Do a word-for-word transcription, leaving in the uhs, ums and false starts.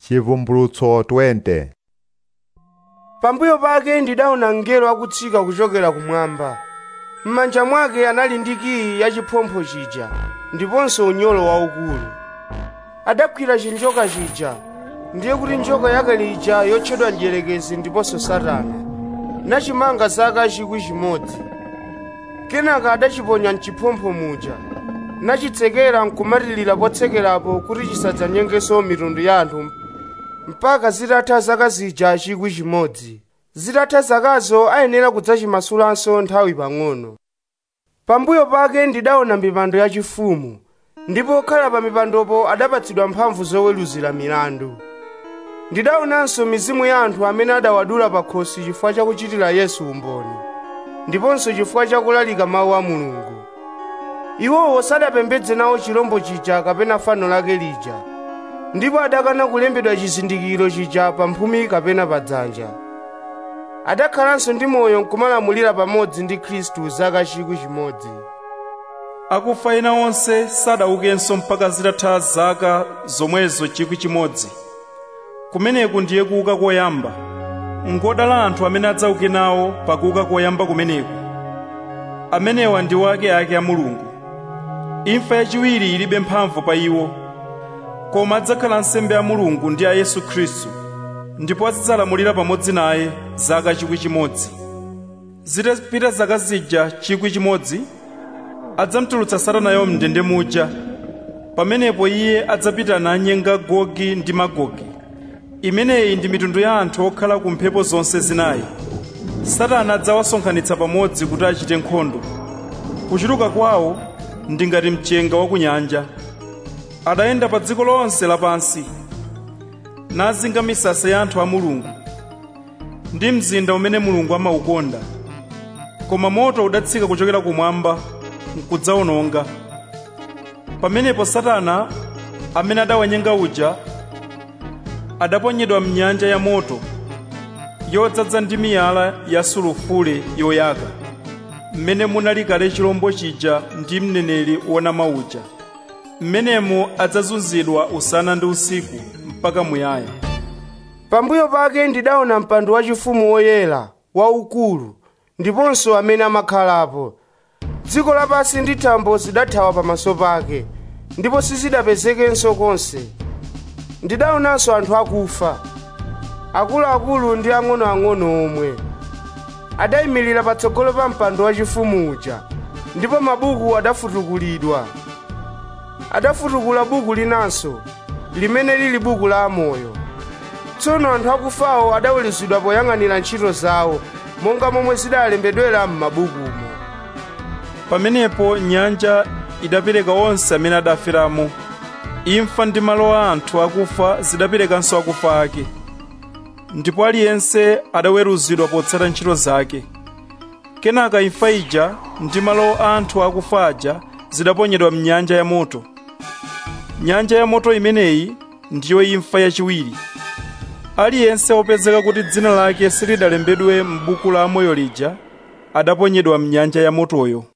Chivumbulutso twenty. Pambuyo pake ndidaona mngelo akutsika kuchokera kumwamba. M'manja mwake anali ndi kiyi ya chiphompho chija ndiponso unyolo waukulu. Adagwira chinjoka chija, ndiye kuti njoka yake lija yotchedwa Mdierekezi ndiponso Satana, nachimanga zaka chikwi chimodzi. Kenaka adachiponya m'chiphompho muja, nachitsekera nkumatilira potsekerapo kuti chisadzanyengenso mitundu ya anthu mpaka zitatha zaka zija chikwi chimodzi. Zitatha zakazo ayenera kudzachimasulanso nthawi pang'ono. Pambuyo pake ndidaona mipando yachifumu, ndipo okhala pa mipandopo adapatsidwa mphamvu zoweruzira milandu. Ndidaonanso mizimu ya anthu amene adawadula pa khosi chifukwa chakuchitira Yesu umboni, ndiponso chifukwa chakulalika mawu a Mulungu. Iwowo sadapembedze nawo chirombo chija kapena fano lake lija, ndipo adakana kulembedwa chizindikiro chija pa mphumi kapena pa dzanja. Adakhalanso ndi moyo nkumalamulira pamodzi ndi Khristu zaka chikwi chimodzi. Akufa ena onse sadaukenso mpaka zitatha zaka zomwezo chikwi chimodzi. Kumeneku ndiye kuuka koyamba. Ngodala anthu amene adzauke nawo pakuuka koyamba kumeneku. Amenewa ndi wake ake a Mulungu. Imfa yachiwiri ilibe mphamvu pa iwo, koma adzakhala nsembe ya Mulungu ndi a Yesu Khristu, ndipo adzalamulira pamodzi naye zaka chikwi chimodzi. Zitapita zaka zija chikwi chimodzi, adzamtulutsa Satanayo mndende muja. Pamenepo iye adzapita nanyenga Gogi ndi Magogi. Imeneyi ndi mitundu ya anthu okhala ku mphepo zonse zinayi. Satana adzawasonkhanitsa pamodzi kuti achite nkhondo. Kuchuluka kwawo ndi ngati mchenga wa ku nyanja. Adayenda pa dziko lonse lapansi, nazinga misasa ya anthu a Mulungu ndi mzinda umene Mulungu amaukonda. Koma moto udatsika kuchokera kumwamba nkudzawononga. Pamenepo Satana amene adawanyenga uja adaponyedwa m'nyanja ya moto yodzaza ndi miyala ya sulufule yoyaka, mmene munali kale chirombo chija ndi mneneri wonama uja. Mmenemo adzazunzidwa usana ndi usiku mpaka muyaya. Pambuyo pake ndidaona mpando wachifumu woyera waukulu ndiponso amene amakhalapo. Dziko lapansi ndi thambo zidathawa pamaso pake, ndipo sizidapezekenso konse. Ndidaonanso anthu akufa, akuluakulu ndi ang'onoang'ono omwe. Adayimirira patsogolo pa mpando wachifumu uja, ndipo mabuku adafutukulidwa. Adafutukula buku linanso, limene lili buku la amoyo. Tsono anthu akufawo adaweruzidwa poyang'anira ntchito zawo, monga momwe zidalembedwera m'mabukumo. Pamenepo nyanja idapereka onse amene adaferamo. Imfa ndi malo a anthu akufa zidaperekanso akufa ake. Ndipo aliyense adaweruzidwa potsata ntchito zake. Kenaka imfa ija ndi malo a anthu akufa aja zidaponyedwa m'nyanja ya moto. Nyanja ya moto imeneyi ndiyo imfa yachiwiri. Aliyense opezeka kuti dzina lake silidalembedwe m'buku la amoyo lija adaponyedwa m'nyanja ya motoyo.